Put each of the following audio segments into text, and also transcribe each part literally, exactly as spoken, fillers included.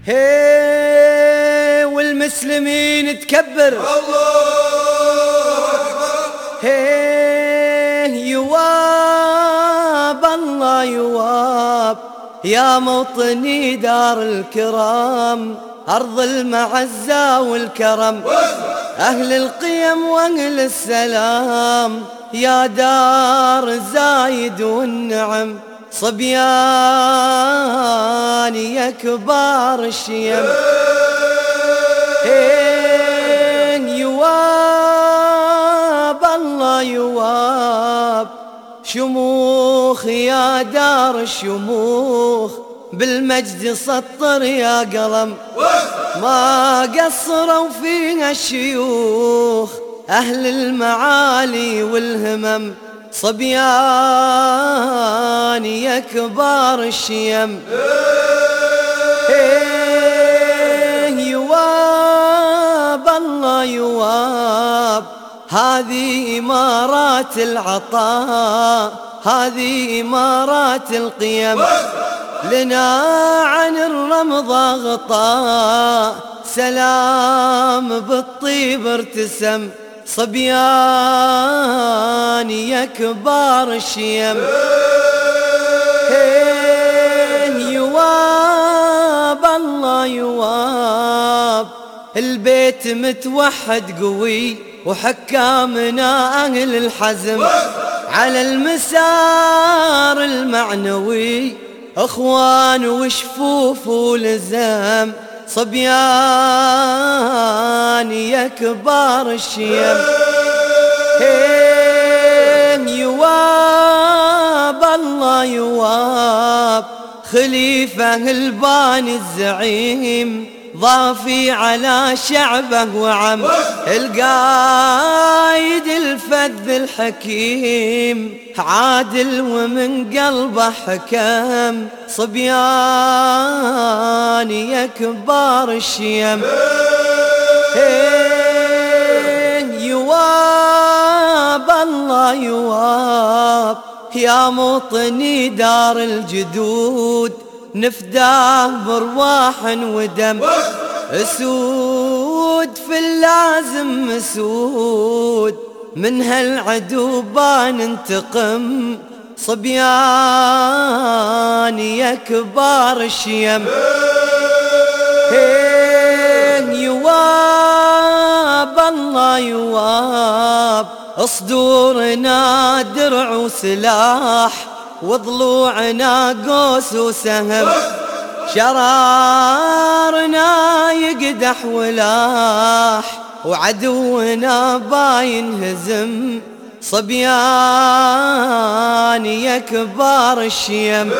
هي والمسلمين تكبر الله أكبر. هي يواب الله يواب يا موطني دار الكرام، أرض المعزة والكرم، أهل القيم وأهل السلام، يا دار الزايد والنعم، صبيان يا كبار الشيم. إن يواب الله يواب شموخ يا دار الشموخ، بالمجد سطر يا قلم، ما قصروا فيها الشيوخ، أهل المعالي والهمم، صبيان يا كبار الشيم. إيه يواب الله يواب هذه إمارات العطاء، هذه إمارات القيم، لنا عن الرمض غطاء، سلام بالطيب ارتسم، صبيان يا كبار الشيم. يواب الله يواب البيت متوحد قوي، وحكامنا أهل الحزم، على المسار المعنوي، اخوان وشفوف ولزام، صبيان يا كبار الشيم. يواب الله يواب خليفة الباني الزعيم، ضافي على شعبه وعم، القايد الفذ الحكيم، عادل ومن قلبه حكم، صبيان يا كبار الشيم. يواب الله يواب يا موطني دار الجدود، نفداه برواح ودم، اسود في اللازم اسود، من هالعدو بننتقم، صبيان يا كبار الشيم. يواب الله يواب صدورنا درع وسلاح، وضلوعنا قوس وسهم، شرارنا يقدح ولاح، وعدونا باينهزم، صبيان يا كبار الشيم.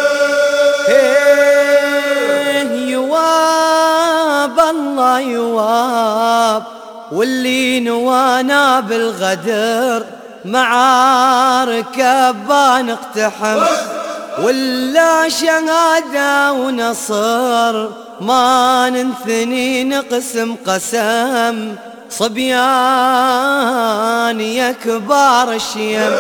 يواب الله يواب واللي نوانا بالغدر، معارك بنقتحم، ولا شهادة ونصر، ما ننثني نقسم قسم، صبيان يا كبار الشيم.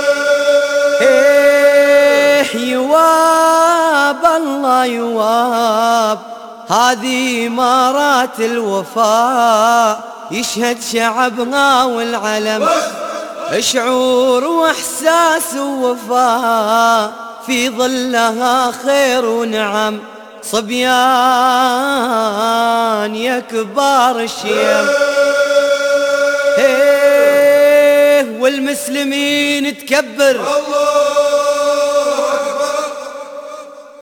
يواب الله يواب هذه إمارات الوفاء، يشهد شعبنا والعلم، شعور واحساس ووفاء، في ظلها خير ونعم، صبيان يا كبار الشيم. والمسلمين تكبر الله